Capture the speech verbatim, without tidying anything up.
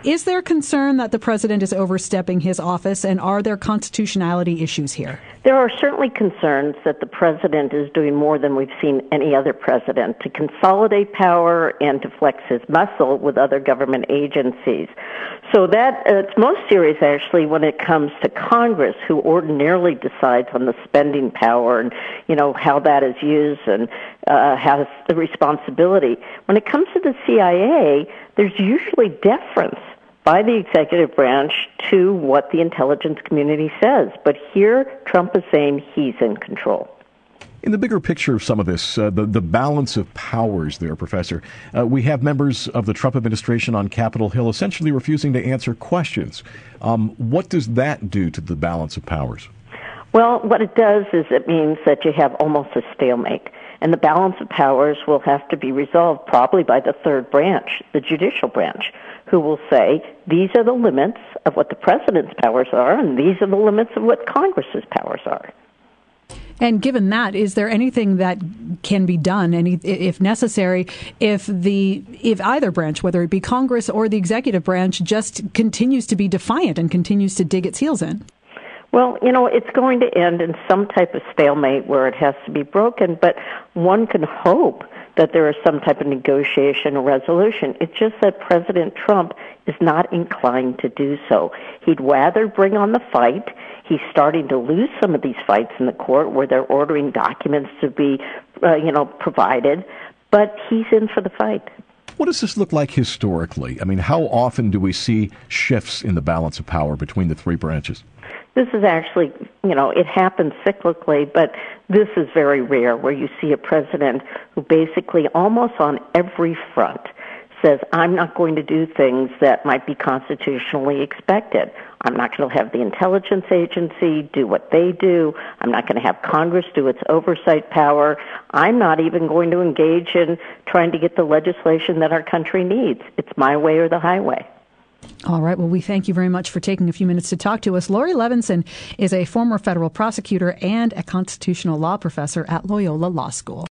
Is there concern that the president is overstepping his office, and are there constitutionality issues here? There are certainly concerns that the president is doing more than we've seen any other president to consolidate power and to flex his muscle with other government agencies. So that uh, it's most serious, actually, when it comes to Congress, who ordinarily decides on the spending power and, you know, how that is used and uh, has the responsibility. When it comes to the C I A, there's usually deference by the executive branch to what the intelligence community says. But here, Trump is saying he's in control. In the bigger picture of some of this, uh, the, the balance of powers there, Professor, uh, we have members of the Trump administration on Capitol Hill essentially refusing to answer questions. Um, what does that do to the balance of powers? Well, what it does is it means that you have almost a stalemate. And the balance of powers will have to be resolved probably by the third branch, the judicial branch, who will say, these are the limits of what the president's powers are, and these are the limits of what Congress's powers are. And given that, is there anything that can be done, any, if necessary, if the if either branch, whether it be Congress or the executive branch, just continues to be defiant and continues to dig its heels in? Well, you know, it's going to end in some type of stalemate where it has to be broken, but one can hope that there is some type of negotiation or resolution. It's just that President Trump is not inclined to do so. He'd rather bring on the fight. He's starting to lose some of these fights in the court where they're ordering documents to be, uh, you know, provided, but he's in for the fight. What does this look like historically? I mean, how often do we see shifts in the balance of power between the three branches? This is actually, you know, it happens cyclically, but this is very rare where you see a president who basically almost on every front says, I'm not going to do things that might be constitutionally expected. I'm not going to have the intelligence agency do what they do. I'm not going to have Congress do its oversight power. I'm not even going to engage in trying to get the legislation that our country needs. It's my way or the highway. All right. Well, we thank you very much for taking a few minutes to talk to us. Laurie Levenson is a former federal prosecutor and a constitutional law professor at Loyola Law School.